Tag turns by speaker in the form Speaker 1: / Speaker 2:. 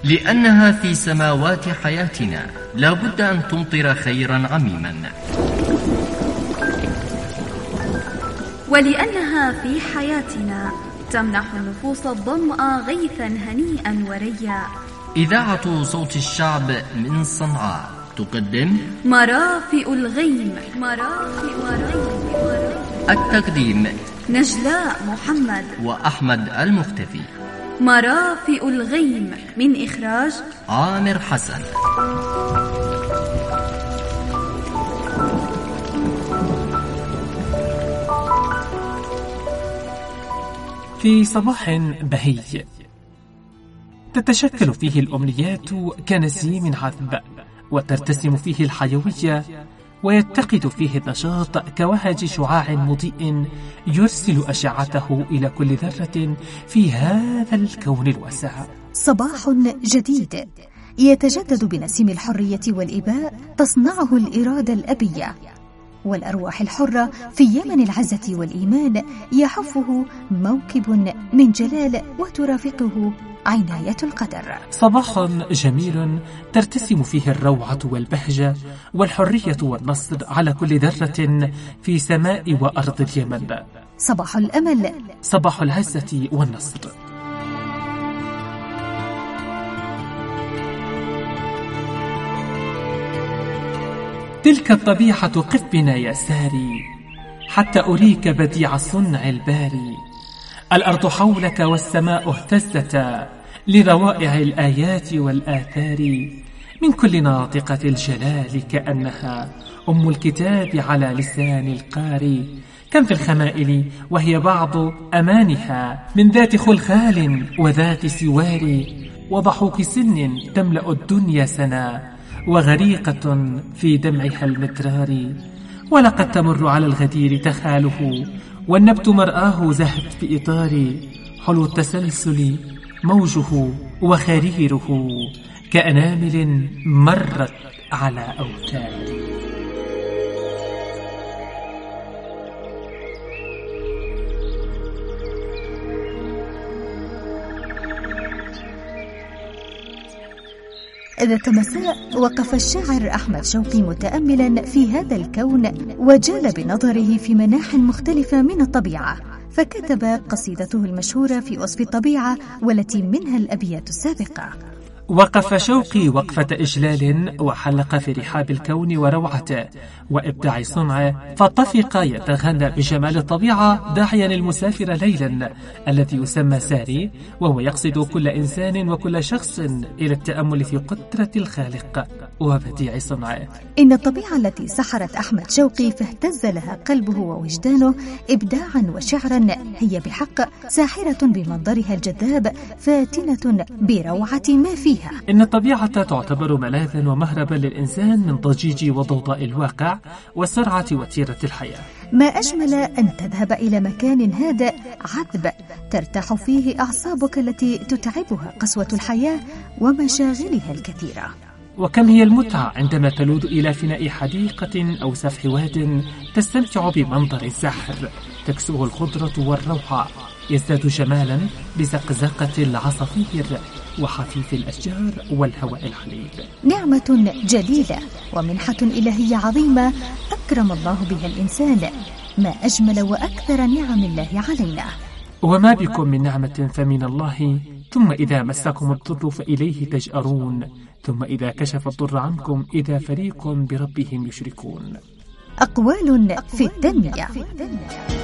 Speaker 1: لأنها في سماوات حياتنا لا بد أن تمطر خيرا عميما،
Speaker 2: ولأنها في حياتنا تمنح النفوس الظمأ غيثا هنيئا وريا.
Speaker 1: إذاعة صوت الشعب من صنعاء تقدم
Speaker 2: مرافئ الغيم.
Speaker 1: التقديم
Speaker 2: نجلاء محمد
Speaker 1: وأحمد المختفي.
Speaker 2: مرافئ الغيم من إخراج
Speaker 1: عامر حسن.
Speaker 3: في صباح بهي تتشكل فيه الأمنيات كنسيم عذب، وترتسم فيه الحيوية، ويتقد فيه النشاط كوهج شعاع مضيء يرسل أشعته إلى كل ذرة في هذا الكون الواسع.
Speaker 4: صباح جديد يتجدد بنسيم الحرية والإباء تصنعه الإرادة الأبية، والأرواح الحرة في يمن العزة والإيمان يحفه موكب من جلال وترافقه عناية القدر.
Speaker 3: صباح جميل ترتسم فيه الروعة والبهجة والحرية والنصر على كل ذرة في سماء وأرض اليمن.
Speaker 4: صباح الأمل،
Speaker 3: صباح العزة والنصر. تلك الطبيعة قف بنا يا ساري حتى أريك بديع صنع الباري. الأرض حولك والسماء اهتزتا لروائع الآيات والآثار، من كل ناطقة الجلال كأنها أم الكتاب على لسان القاري. كم في الخمائل وهي بعض أمانها من ذات خلخال وذات سوار، وضحوك سن تملأ الدنيا سنا وغريقة في دمعها المدرار. ولقد تمر على الغدير تخاله والنبت مرآه زهد في إطار، حلو التسلسل موجه وخريره كأنامل مرت على أوتار.
Speaker 4: ذات مساء وقف الشاعر أحمد شوقي متأملا في هذا الكون، وجال بنظره في مناح مختلفة من الطبيعة، فكتب قصيدته المشهورة في وصف الطبيعة والتي منها الأبيات السابقة.
Speaker 3: وقف شوقي وقفة إجلال وحلق في رحاب الكون وروعته وإبداع صنعه، فطفق يتغنى بجمال الطبيعة داعيا المسافر ليلا الذي يسمى ساري، وهو يقصد كل إنسان وكل شخص إلى التأمل في قدرة الخالق وبديع صنعه.
Speaker 4: إن الطبيعة التي سحرت أحمد شوقي فاهتز لها قلبه ووجدانه إبداعا وشعرا هي بحق ساحرة بمنظرها الجذاب، فاتنة بروعة ما فيها.
Speaker 3: إن الطبيعة تعتبر ملاذا ومهربا للإنسان من ضجيج وضوضاء الواقع وسرعة وتيرة الحياة.
Speaker 4: ما أجمل أن تذهب إلى مكان هادئ عذب ترتاح فيه أعصابك التي تتعبها قسوة الحياة ومشاغلها الكثيرة.
Speaker 3: وكم هي المتعة عندما تلوذ إلى فناء حديقة أو سفح واد تستمتع بمنظر السحر تكسوه الخضرة والروعة، يزداد جمالا بزقزقة العصافير وحفيف الأشجار والهواء الحليب.
Speaker 4: نعمة جليلة ومنحة إلهية عظيمة أكرم الله بها الإنسان، ما أجمل وأكثر نعم الله علينا.
Speaker 3: وما بكم من نعمة فمن الله، ثم إذا مسكم الضر فإليه تجأرون، ثم إذا كشف الضر عنكم إذا فريق بربهم يشركون.
Speaker 4: أقوال في التنمية.